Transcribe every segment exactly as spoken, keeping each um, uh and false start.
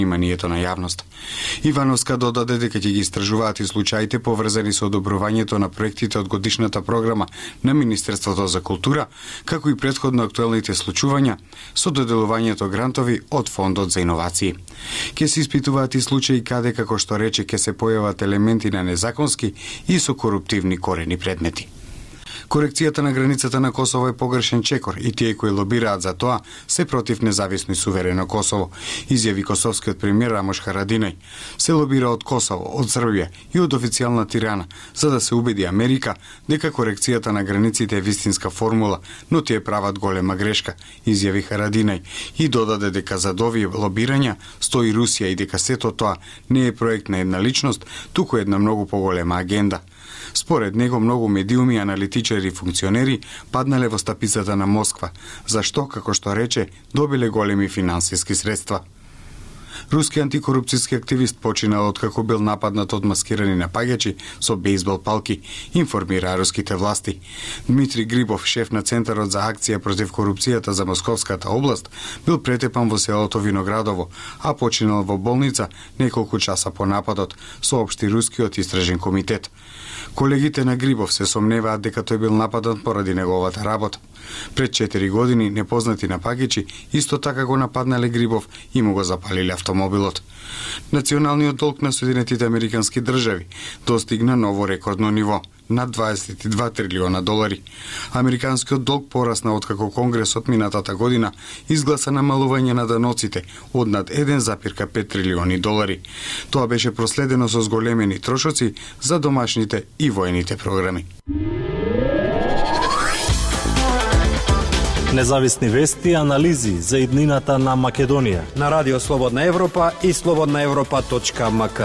вниманието на јавност. Ивановска додаде дека ќе ги истражуваат и случаите поврзани со одобрувањето на проектите од годишната програма на Министерството за култура, како и претходно актуелните случувања со доделувањето грантови од Фондот за иновации. Ќе се испитуваат и случаи каде, како што рече, ќе се појават елементи на незаконски и со коруптивни корени предмети. Корекцијата на границата на Косово е погрешен чекор и тие кои лобираат за тоа се против независно и суверено Косово, изјави косовскиот премиер Рамош Харадинај. Се лобира од Косово, од Србија и од официјална Тирана, за да се убеди Америка дека корекцијата на границите е вистинска формула, но тие прават голема грешка, изјави Харадинај и додаде дека за овие лобирања стои Русија и дека сето тоа не е проект на една личност, туку една многу поголема агенда. Според него, многу медиуми, аналитичари и функционери паднале во стапицата на Москва, зашто, како што рече, добиле големи финансиски средства. Руски антикорупцијски активист починал откако бил нападнат од маскирани напаѓачи со бейсбол палки, информира руските власти. Дмитрий Грибов, шеф на Центарот за акција против корупцијата за Московската област, бил претепан во селото Виноградово, а починал во болница неколку часа по нападот, соопшти рускиот истражен комитет. Колегите на Грибов се сомневаат дека тој бил нападат поради неговата работа. Пред четири години непознати напаѓачи исто така го нападнале Грибов и му го запалиле автомобилот. Националниот долг на Соединетите Американски држави достигна ново рекордно ниво над дваесет и два трилиона долари. Американскиот долг порасна откако Конгресот минатата година изгласа намалување на даноците од над еден запирка пет трилиони долари. Тоа беше проследено со зголемени трошоци за домашните и воените програми. Независни вести и анализи за иднината на Македонија на Радио Слободна Европа и слободна европа точка ем ка.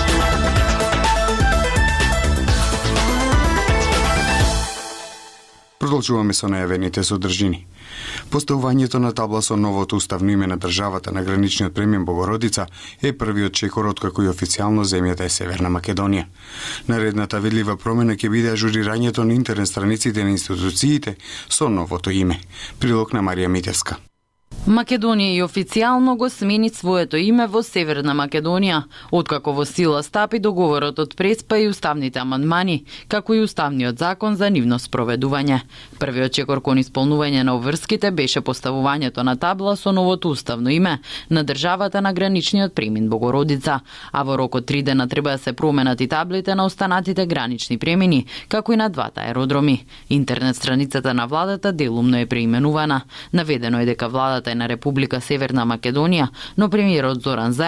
Продолжуваме со најавените содржини. Поставувањето на табла со новото уставно име на државата на граничниот премиен Богородица е првиот чекор откако и официјално земјата е Северна Македонија. Наредната видлива промена ќе биде ажурирањето на интернет страниците на институциите со новото име. Прилог на Марија Митевска. Македонија и официјално го смени своето име во Северна Македонија, откако во сила стапи договорот од Преспа и уставните амандмани, како и уставниот закон за нивно спроведување. Првиот чекор кон исполнување на обврските беше поставувањето на табла со новото уставно име на државата на граничниот премин Богородица, а во рок од три дена треба да се променат и таблите на останатите гранични премини, како и на двата аеродроми. Интернет страницата на владата делумно е преименувана. Наведено е дека владата е на Република Северна Македонија, но премиерот Зоран